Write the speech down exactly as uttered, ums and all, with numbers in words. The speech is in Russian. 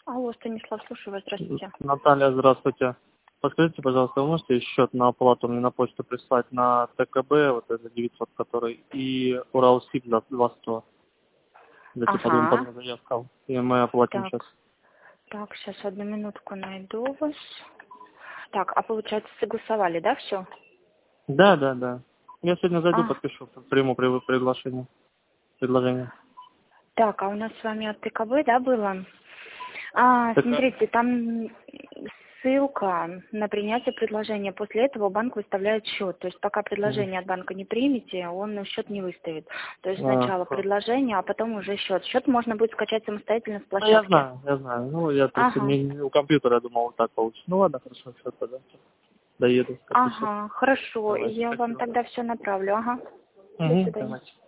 Алло, Станислав, слушаю вас, здравствуйте. Наталья, здравствуйте. Подскажите, пожалуйста, вы можете счет на оплату мне на почту прислать на ТКБ, вот это девятьсот, который, и Уралсиб за два сто. Давайте по двум по Ага. двум заявкам. И мы оплатим Так, сейчас. так, сейчас одну минутку найду вас. Так, а получается согласовали, да, все? Да, да, да. Я сегодня зайду, А, подпишу, приму при- приглашение. Предложение. так, а у нас с вами от ТКБ, да, было? А, Так, а, смотрите, там ссылка на принятие предложения. После этого банк выставляет счет. То есть пока м, предложение от банка не примете, он счет не выставит. То есть а, сначала х- предложение, а потом уже счет. Счет можно будет скачать самостоятельно с ну, я площадки. знаю, я знаю. Ну, я просто Ага. не, не у компьютера, я думал, вот так получится. Ну, ладно, хорошо, все тогда. Доеду, подпишу. Ага, хорошо. Давайте, Я вам спасибо. тогда все направлю. Ага. До Угу, свидания. давайте.